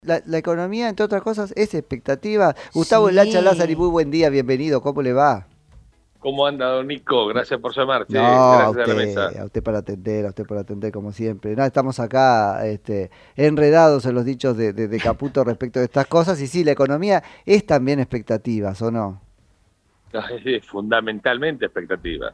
La economía, entre otras cosas, es expectativa. Gustavo Lacha Lázari, Sí. muy buen día, bienvenido, ¿cómo le va? ¿Cómo anda, don Nico? Gracias por llamar, No, che. Gracias a la mesa. a usted para atender como siempre. No, estamos acá enredados en los dichos de Caputo respecto de estas cosas. Y sí, la economía es también expectativas, ¿o no? Es fundamentalmente expectativa.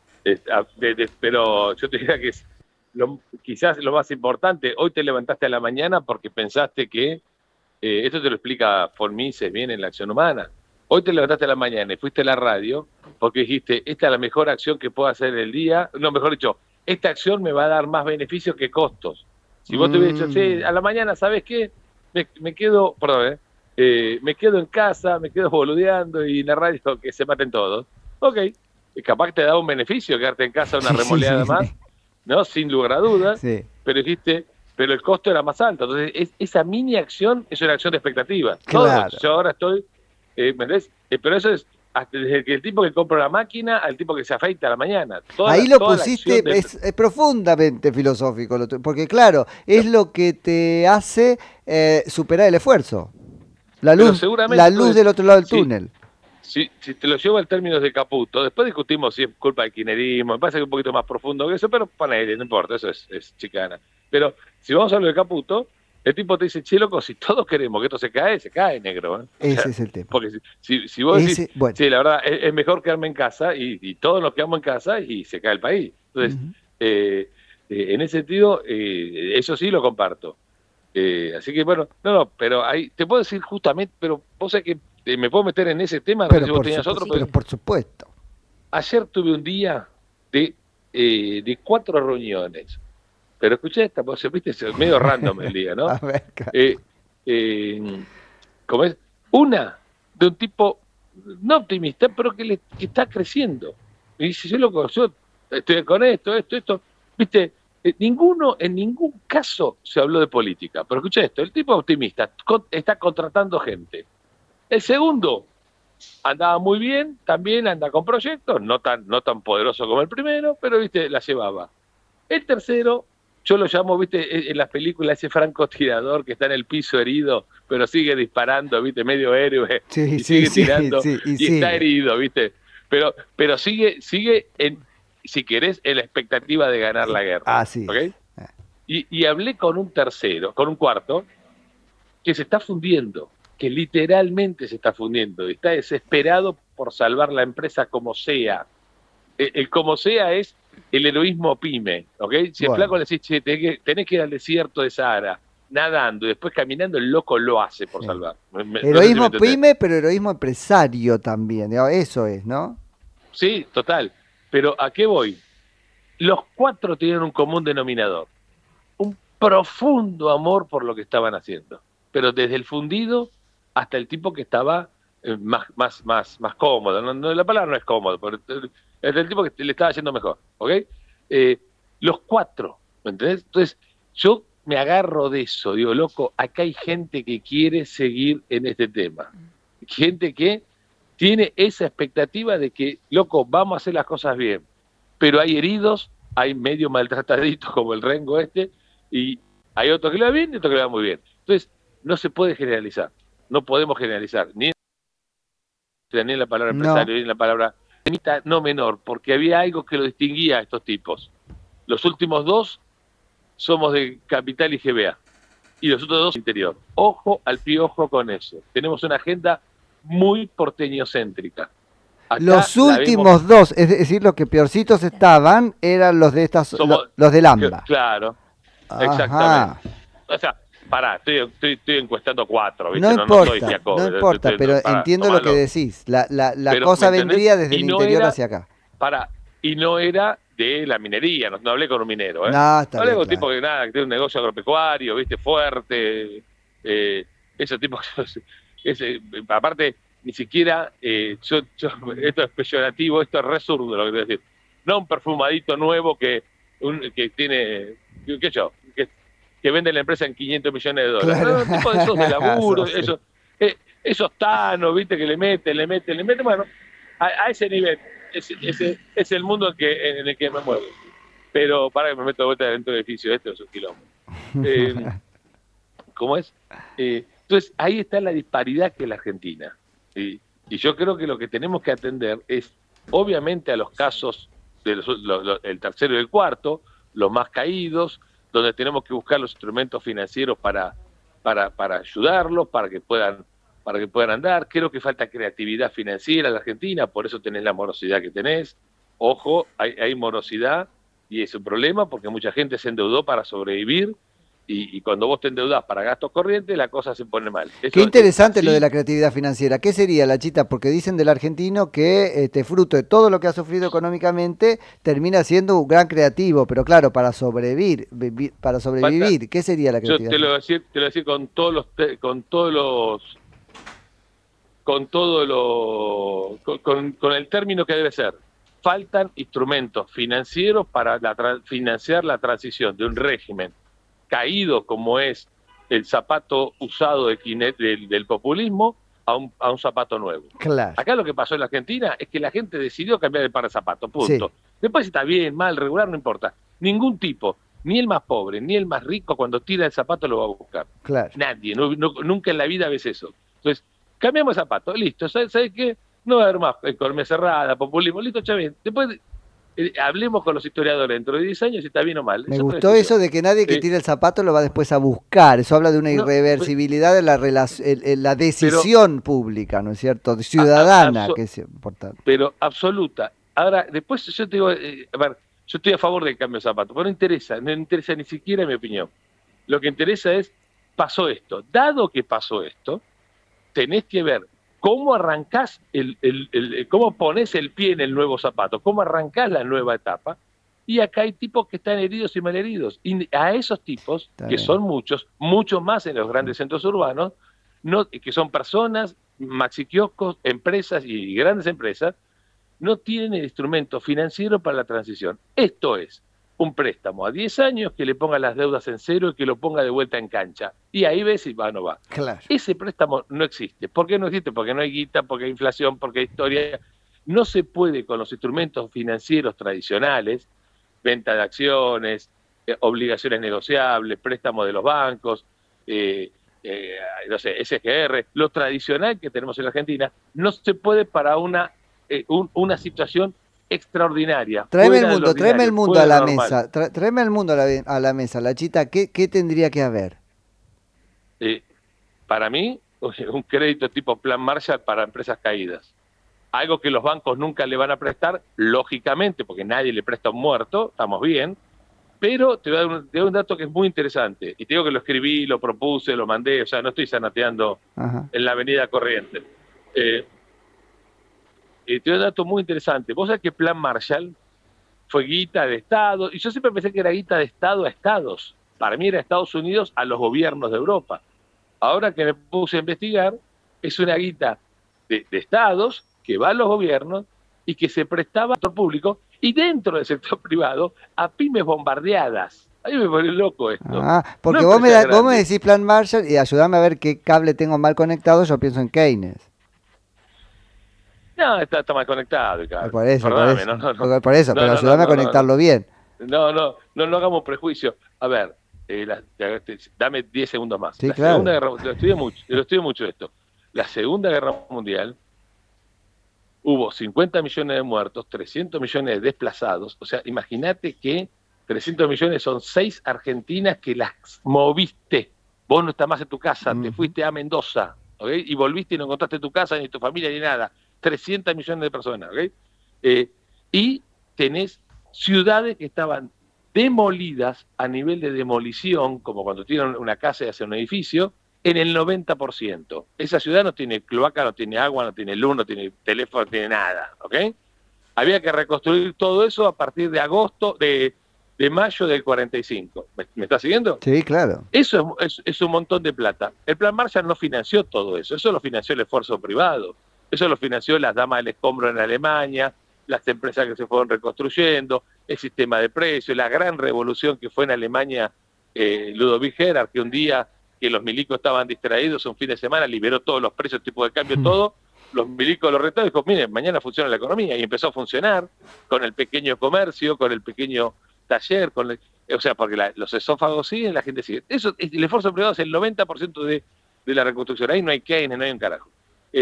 Pero yo te diría que es quizás lo más importante. Hoy te levantaste a la mañana porque pensaste que, esto te lo explica von Mises bien en la acción humana. Hoy te levantaste a la mañana y fuiste a la radio porque dijiste, esta es la mejor acción que puedo hacer el día. No, mejor dicho, esta acción me va a dar más beneficios que costos. Si vos te hubieras dicho, che, a la mañana, ¿sabes qué? Me quedo, perdón, me quedo en casa, me quedo boludeando y en la radio que se maten todos. Ok, y capaz que te da un beneficio quedarte en casa una Sí, sí, remoleada sí, más, ¿no? Sin lugar a dudas, sí. pero dijiste, pero el costo era más alto. Entonces, esa mini acción es una acción de expectativa. Claro. Yo ahora estoy, ¿me entendés? Pero eso es desde el tipo que compra la máquina al tipo que se afeita a la mañana. Ahí lo Toda la pusiste, acción de... es profundamente filosófico, porque claro, es lo que te hace superar el esfuerzo. Pero La seguramente, luz entonces, del otro lado del si, túnel. si te lo llevo al términos de Caputo, después discutimos si es culpa del kirchnerismo, me parece que es un poquito más profundo que eso, pero ponele, no importa, eso es chicana. Pero si vamos a hablar de Caputo, el tipo te dice, che, loco, si todos queremos que esto se cae, negro. ¿Eh? O Ese sea, es el tema. porque si vos decís, Bueno. sí, la verdad, es mejor quedarme en casa y todos nos quedamos en casa y se cae el país. Entonces, Ujú. en ese sentido, eso sí lo comparto. Así que bueno, no, pero ahí te puedo decir justamente, pero vos sabés que me puedo meter en ese tema, no sé Pero si vos tenías otro, pero pero por supuesto. ayer tuve un día de 4 reuniones, pero escuché esta, vos viste, es medio random el día, A ¿no? ver, Eh, eh, ¿Cómo es? Una de un tipo no optimista, pero que está creciendo. Y dice, yo estoy con esto, viste, en ningún caso se habló de política. Pero escucha esto, el tipo optimista está contratando gente. El segundo andaba muy bien, también anda con proyectos, no tan poderoso como el primero, pero viste, la llevaba. El tercero, yo lo llamo, viste, en las películas ese francotirador que está en el piso herido, pero sigue disparando, viste, medio héroe, sí, y sí, sigue sí, tirando, sí, y y está sigue. herido, viste. Pero sigue si querés, en la expectativa de ganar la guerra. Así ¿Ok? es. Y hablé con un cuarto, que se está fundiendo, que literalmente se está fundiendo, y está desesperado por salvar la empresa como sea. El como sea es el heroísmo pyme, ¿ok? Si el Bueno, flaco le decís, che, tenés que ir al desierto de Sahara, nadando y después caminando, el loco lo hace por sí. salvar. No sé si me Heroísmo entendés. pyme, pero heroísmo empresario también. Digamos, eso es, ¿no? Sí, total. Pero ¿a qué voy? Los 4 tienen un común denominador, un profundo amor por lo que estaban haciendo. Pero desde el fundido hasta el tipo que estaba más cómodo. La palabra no es cómodo, pero desde el tipo que le estaba yendo mejor. ¿Ok? Los 4, ¿me entendés? Entonces, yo me agarro de eso. Digo, loco, acá hay gente que quiere seguir en este tema. Gente que tiene esa expectativa de que, loco, vamos a hacer las cosas bien. Pero hay heridos, hay medio maltrataditos como el Rengo y hay otro que le va bien y otro que le va muy bien. Entonces, no se puede generalizar. No podemos generalizar, ni en la palabra No. empresario, ni en la palabra no menor, porque había algo que lo distinguía a estos tipos. Los últimos 2 somos de Capital y GBA, y los otros 2 interior. Ojo al piojo con eso. Tenemos una agenda muy porteñocéntrica. Acá Los la vemos, últimos dos, es decir, los que peorcitos estaban, eran los de somos, los del AMBA. claro, Ajá. exactamente. O sea, pará, estoy encuestando 4, No ¿viste? No soy importa, no Fiaco, importa, pero pará, entiendo lo que tomalo. decís. La Pero, ¿me cosa entendés? vendría desde Y el no interior era, hacia acá. pará, y no era de la minería, no hablé con un minero, ¿eh? No, está Hablé bien, con un tipo claro. que nada, que tiene un negocio agropecuario, ¿viste? Fuerte, ese tipo, aparte, ni siquiera, esto es peyorativo, esto es re zurdo lo que te voy a decir. No un perfumadito nuevo que tiene, qué sé yo, que vende la empresa en 500 millones de dólares. Claro. No, un tipo de esos de laburo, Sí. esos tanos, ¿viste? Que le meten, bueno, a ese nivel. Ese es el mundo en el que me muevo. Pero para que me meto de vuelta dentro del edificio, este es un quilombo. Eh, ¿cómo es? Entonces, ahí está la disparidad que es la Argentina. Y yo creo que lo que tenemos que atender es, obviamente, a los casos del tercero y el cuarto, los más caídos, donde tenemos que buscar los instrumentos financieros para ayudarlos, para que puedan andar. Creo que falta creatividad financiera en la Argentina, por eso tenés la morosidad que tenés. Ojo, hay morosidad y es un problema porque mucha gente se endeudó para sobrevivir y cuando vos te endeudás para gastos corrientes, la cosa se pone mal. Qué interesante lo de la creatividad financiera. ¿Qué sería, Lachita? Porque dicen del argentino que fruto de todo lo que ha sufrido económicamente termina siendo un gran creativo, pero claro, para sobrevivir, ¿qué sería la creatividad? Yo te lo voy a decir con el término que debe ser. Faltan instrumentos financieros para financiar la transición de un régimen caído como es el zapato usado del populismo a un zapato nuevo. Claro. Acá lo que pasó en la Argentina es que la gente decidió cambiar el par de zapatos, punto. Sí. Después si está bien, mal, regular, no importa. Ningún tipo, ni el más pobre, ni el más rico, cuando tira el zapato lo va a buscar. Claro. Nadie, nunca en la vida ves eso. Entonces, cambiamos el zapato, listo. ¿Sabes qué? No va a haber más economía cerrada, populismo, listo, chaval. Después hablemos con los historiadores dentro de 10 años si está bien o mal. Me gustó eso de que nadie que tire el zapato lo va después a buscar. Eso habla de una irreversibilidad de la decisión pública, ¿no es cierto? Ciudadana, que es importante. Pero absoluta. Ahora, después yo te digo, a ver, yo estoy a favor del cambio de zapato, pero no interesa ni siquiera mi opinión. Lo que interesa es, pasó esto. Dado que pasó esto, tenés que ver cómo arrancás, cómo pones el pie en el nuevo zapato, cómo arrancás la nueva etapa. Y acá hay tipos que están heridos y malheridos. Y a esos tipos, que son muchos más en los grandes centros urbanos, que son personas, maxiquioscos, empresas y grandes empresas, no tienen el instrumento financiero para la transición. Esto es un préstamo a 10 años que le ponga las deudas en cero y que lo ponga de vuelta en cancha. Y ahí ves si va o no va. Claro. Ese préstamo no existe. ¿Por qué no existe? Porque no hay guita, porque hay inflación, porque hay historia. No se puede con los instrumentos financieros tradicionales, venta de acciones, obligaciones negociables, préstamos de los bancos, no sé, SGR, lo tradicional que tenemos en la Argentina, no se puede para una situación extraordinaria. Tráeme el mundo a la mesa. Tráeme el mundo a la mesa, Lachita. ¿Qué tendría que haber? Para mí, un crédito tipo Plan Marshall para empresas caídas. Algo que los bancos nunca le van a prestar, lógicamente, porque nadie le presta a un muerto, estamos bien, pero te voy a dar un dato que es muy interesante. Y te digo que lo escribí, lo propuse, lo mandé, o sea, no estoy zanateando en la avenida Corrientes. Te doy un dato muy interesante. Vos sabés que Plan Marshall fue guita de Estado, y yo siempre pensé que era guita de Estado a Estados. Para mí era Estados Unidos a los gobiernos de Europa. Ahora que me puse a investigar, es una guita de Estados que va a los gobiernos y que se prestaba al sector público y dentro del sector privado a pymes bombardeadas. A mí me pone loco esto. Porque vos me decís Plan Marshall y ayudame a ver qué cable tengo mal conectado, yo pienso en Keynes. No, está mal conectado, claro. Por eso, pero ayúdame a conectarlo bien. No hagamos prejuicio. A ver, dame 10 segundos más. Sí, claro. Segunda Guerra, lo estudio mucho esto. La Segunda Guerra Mundial hubo 50 millones de muertos, 300 millones de desplazados. O sea, imagínate que 300 millones son 6 argentinas que las moviste. Vos no estás más en tu casa, te fuiste a Mendoza, ¿okay? Y volviste y no encontraste tu casa, ni tu familia, ni nada. 300 millones de personas, ¿ok? Y tenés ciudades que estaban demolidas a nivel de demolición, como cuando tiran una casa y hacen un edificio, en el 90%. Esa ciudad no tiene cloaca, no tiene agua, no tiene luz, no tiene teléfono, no tiene nada, ¿ok? Había que reconstruir todo eso a partir de de mayo del 45. ¿Me estás siguiendo? Sí, claro. Eso es un montón de plata. El Plan Marshall no financió todo eso lo financió el esfuerzo privado. Eso lo financió las damas del escombro en Alemania, las empresas que se fueron reconstruyendo, el sistema de precios, la gran revolución que fue en Alemania, Ludovic Gerhard, que un día que los milicos estaban distraídos, un fin de semana, liberó todos los precios, tipo de cambio, todo. Los milicos lo retaron y dijo, miren, mañana funciona la economía. Y empezó a funcionar con el pequeño comercio, con el pequeño taller, O sea, porque los esófagos siguen, la gente sigue. Eso, el esfuerzo privado es el 90% de la reconstrucción. Ahí no hay Keynes, no hay un carajo.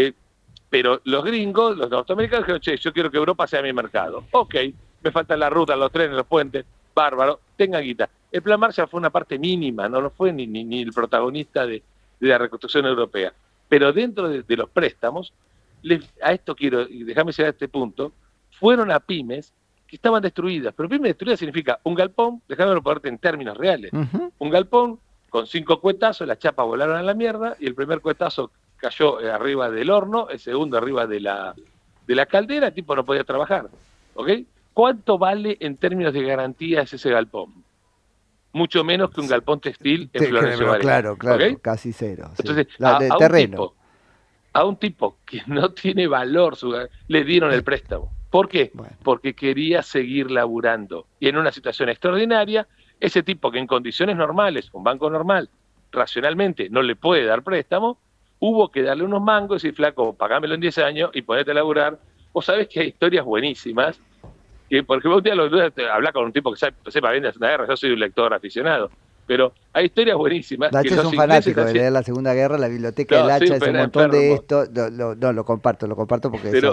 Pero los gringos, los norteamericanos, dijeron, che, yo quiero que Europa sea mi mercado. Ok, me faltan las rutas, los trenes, los puentes, bárbaro, tengan guita. El plan Marshall fue una parte mínima, no fue ni el protagonista de la reconstrucción europea. Pero dentro de los préstamos, a esto quiero, y déjame llegar a este punto, fueron a pymes que estaban destruidas. Pero pymes destruidas significa un galpón, déjame ponerte en términos reales, un galpón con 5 cuetazos, las chapas volaron a la mierda, y el primer cuetazo cayó arriba del horno, el segundo arriba de la caldera, el tipo no podía trabajar. ¿Ok? ¿Cuánto vale en términos de garantías ese galpón? Mucho menos que un galpón textil en Florencio Varela. Claro, ¿Okay? casi cero. Sí. Entonces, del terreno. A un tipo que no tiene valor, le dieron el préstamo. ¿Por qué? Bueno. Porque quería seguir laburando. Y en una situación extraordinaria, ese tipo que en condiciones normales, un banco normal, racionalmente no le puede dar préstamo, hubo que darle unos mangos y decir, flaco, pagámelo en 10 años y ponete a laburar. Vos sabés que hay historias buenísimas, que por ejemplo un día hablar con un tipo que sepa bien de la Segunda Guerra, yo soy un lector aficionado, pero hay historias buenísimas. Nacho es un fanático de leer la Segunda Guerra, la biblioteca del Hacha, es un montón de esto. No, lo comparto porque... Pero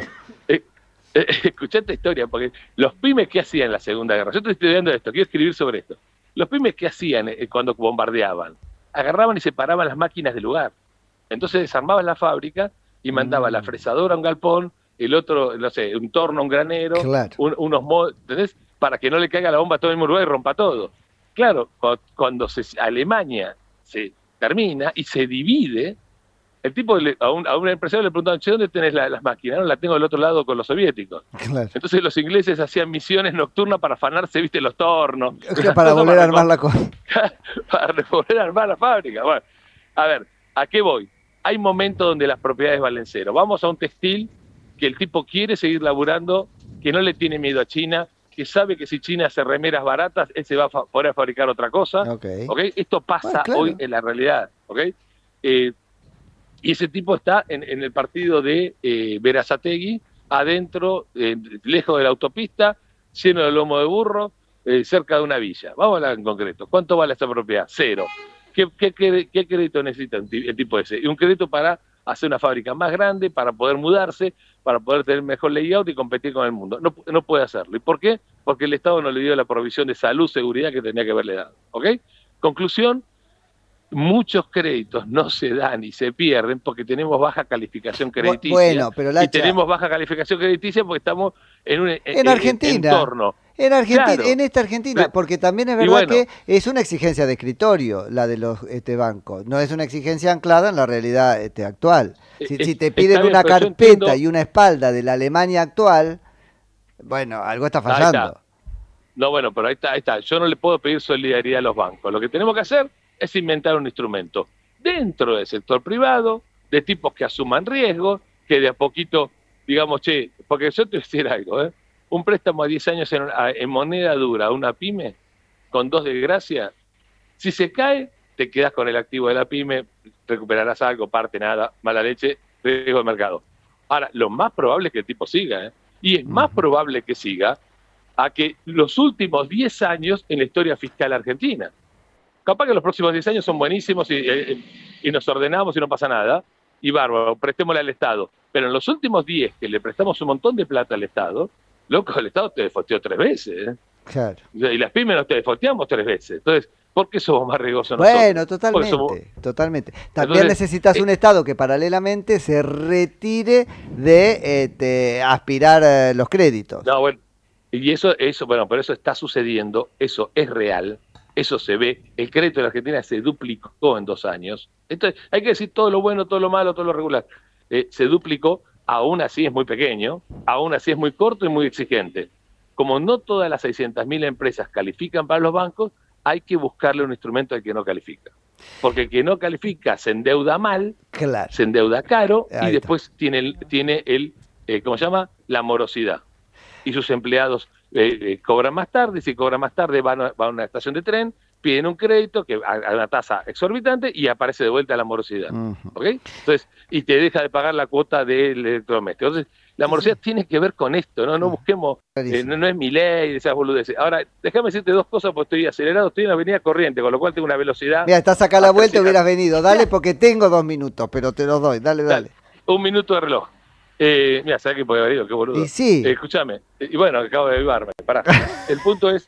escuchá esta historia, porque los pymes, ¿qué hacían en la Segunda Guerra? Yo estoy estudiando esto, quiero escribir sobre esto. Los pymes, ¿qué hacían cuando bombardeaban? Agarraban y separaban las máquinas del lugar. Entonces desarmaban la fábrica y mandaban la fresadora a un galpón, el otro, no sé, un torno a un granero, claro. unos modos, ¿entendés? Para que no le caiga la bomba a todo el mismo lugar y rompa todo. Claro, cuando Alemania se termina y se divide, el tipo a un empresario le preguntaban, che, ¿dónde tenés las máquinas? No, la tengo del otro lado con los soviéticos. Claro. Entonces los ingleses hacían misiones nocturnas para afanarse, viste, los tornos. Para volver a armar la cosa. Para volver a armar la fábrica. Bueno, a ver, ¿a qué voy? Hay momentos donde las propiedades valen cero. Vamos a un textil que el tipo quiere seguir laburando, que no le tiene miedo a China, que sabe que si China hace remeras baratas, él se va a poder fabricar otra cosa. Okay. Esto pasa claro. Hoy en la realidad. Y ese tipo está en el partido de Berazategui, adentro, lejos de la autopista, lleno de lomo de burro, cerca de una villa. Vamos a hablar en concreto. ¿Cuánto vale esta propiedad? Cero. ¿Qué crédito necesita el tipo ese? Y un crédito para hacer una fábrica más grande, para poder mudarse, para poder tener mejor layout y competir con el mundo. No puede hacerlo. ¿Y por qué? Porque el Estado no le dio la provisión de salud, seguridad que tenía que haberle dado. ¿Ok? Conclusión, muchos créditos no se dan y se pierden porque tenemos baja calificación crediticia. Bueno, pero y tenemos baja calificación crediticia porque estamos en un Argentina. Entorno. En Argentina, claro. En esta Argentina, porque también es verdad que es una exigencia de escritorio la de los bancos, no es una exigencia anclada en la realidad actual. Si te piden bien, una carpeta y una espalda de la Alemania actual, bueno, algo está fallando. No, bueno, pero ahí está. Yo no le puedo pedir solidaridad a los bancos. Lo que tenemos que hacer es inventar un instrumento dentro del sector privado, de tipos que asuman riesgos, que de a poquito, digamos, che, porque yo te voy a decir algo, un préstamo a 10 años en moneda dura a una pyme, con 2 de gracia, si se cae, te quedas con el activo de la pyme, recuperarás algo, parte, nada, mala leche, riesgo de mercado. Ahora, lo más probable es que el tipo siga, y es más probable que siga a que los últimos 10 años en la historia fiscal argentina. Capaz que los próximos 10 años son buenísimos y nos ordenamos y no pasa nada, y bárbaro, prestémosle al Estado. Pero en los últimos 10 que le prestamos un montón de plata al Estado, loco, el Estado te defaulteó 3 veces. Claro. Y las pymes nos te defaulteamos 3 veces. Entonces, ¿por qué somos más riesgosos nosotros? Bueno, totalmente. También necesitas un Estado que paralelamente se retire de aspirar los créditos. No, bueno, y eso, bueno, pero eso está sucediendo, eso es real. Eso se ve, el crédito de la Argentina se duplicó en 2 años. Entonces, hay que decir todo lo bueno, todo lo malo, todo lo regular. Se duplicó, aún así es muy pequeño, aún así es muy corto y muy exigente. Como no todas las 600.000 empresas califican para los bancos, hay que buscarle un instrumento al que no califica. Porque el que no califica se endeuda mal, claro, se endeuda caro y ahí después tiene ¿cómo se llama? La morosidad. Y sus empleados cobran más tarde, y si cobran más tarde van a una estación de tren, piden un crédito que a una tasa exorbitante y aparece de vuelta la morosidad. ¿Okay? Entonces, y te deja de pagar la cuota del electrodoméstico. Entonces, La Sí, morosidad sí. tiene que ver con esto, no busquemos, Clarísimo. no es mi ley, esas boludeces. Ahora, déjame decirte dos cosas, porque estoy acelerado, estoy en la avenida Corriente, con lo cual tengo una velocidad Mira, estás acá a la hasta el vuelta, final. hubieras venido. Dale, porque tengo 2 minutos, pero te los doy. Dale, Dale, dale. un minuto de reloj. Mira, ¿sabes qué puede haber ido? Qué Y boludo. sí. Escúchame, y bueno, acabo de avivarme, pará. El punto es,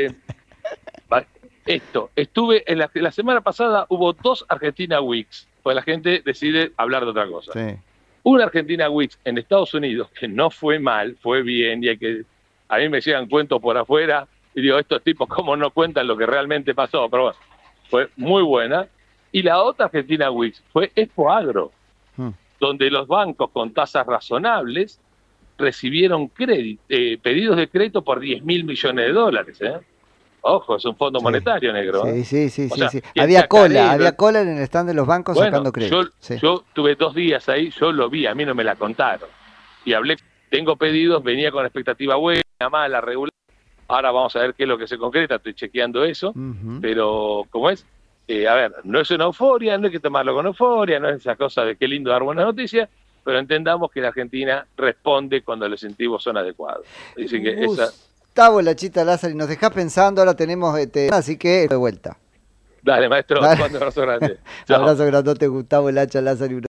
esto, estuve, la semana pasada hubo 2 Argentina Weeks, pues la gente decide hablar de otra cosa. Sí. Una Argentina Weeks en Estados Unidos, que no fue mal, fue bien, y hay que, a mí me llegan cuentos por afuera, y digo, estos tipos cómo no cuentan lo que realmente pasó, pero bueno, fue muy buena. Y la otra Argentina Weeks fue Expo Agro, Mm. donde los bancos con tasas razonables recibieron pedidos de crédito por 10.000 millones de dólares. Ojo, es un fondo Sí. monetario, negro. Sí, sí, sí, O sí, sea, sí. que en Había Chacaré, cola en el stand de los bancos bueno, sacando crédito. Sí. yo tuve 2 días ahí, yo lo vi, a mí no me la contaron. Y hablé, tengo pedidos, venía con expectativa buena, mala, regular. Ahora vamos a ver qué es lo que se concreta, estoy chequeando eso. Ujú. Pero, ¿cómo es? A ver, no es una euforia, no hay que tomarlo con euforia, no es esa cosa de qué lindo dar buenas noticias, pero entendamos que la Argentina responde cuando los incentivos son adecuados. Así que esa, Gustavo Lachita Lázaro, y nos dejás pensando, ahora tenemos así que de vuelta. dale maestro, te Dale. mando un abrazo grande. Chao. Abrazo grandote, Gustavo Lacha Lázaro.